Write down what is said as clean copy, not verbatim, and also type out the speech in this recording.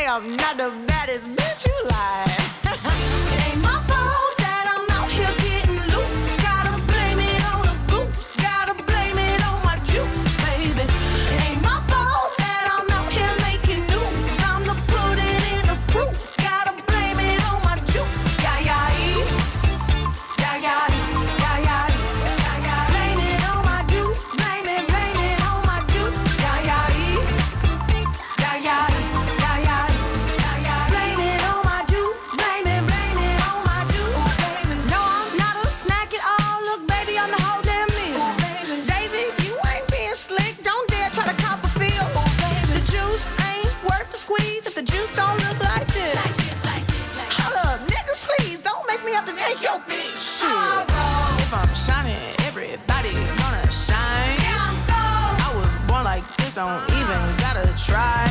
I'm not the baddest bitch you like. It ain't my fault that I'm out here getting loose. Gotta blame it on the goose. Gotta blame it on my juice, baby. It ain't my fault that I'm out here making news. I'm the put it in the proof. Gotta blame it on my juice. Yeah, yeah, yeah, yeah, yeah, yeah. Blame it on my juice. Blame it on my juice. Yeah, yeah, yeah, yeah, yeah, yeah. Blame it on my juice. Blame it on my juice. No, I'm not a snack at all. Look, baby, I'm the whole damn meal. David, you ain't being slick. Don't dare try to cop a feel. The juice ain't worth the squeeze if the juice don't look like this. Hold up, nigga, please don't make me have to take your bitch. Shit. If I'm shining, everybody gonna shine. I was born like this, don't even gotta try.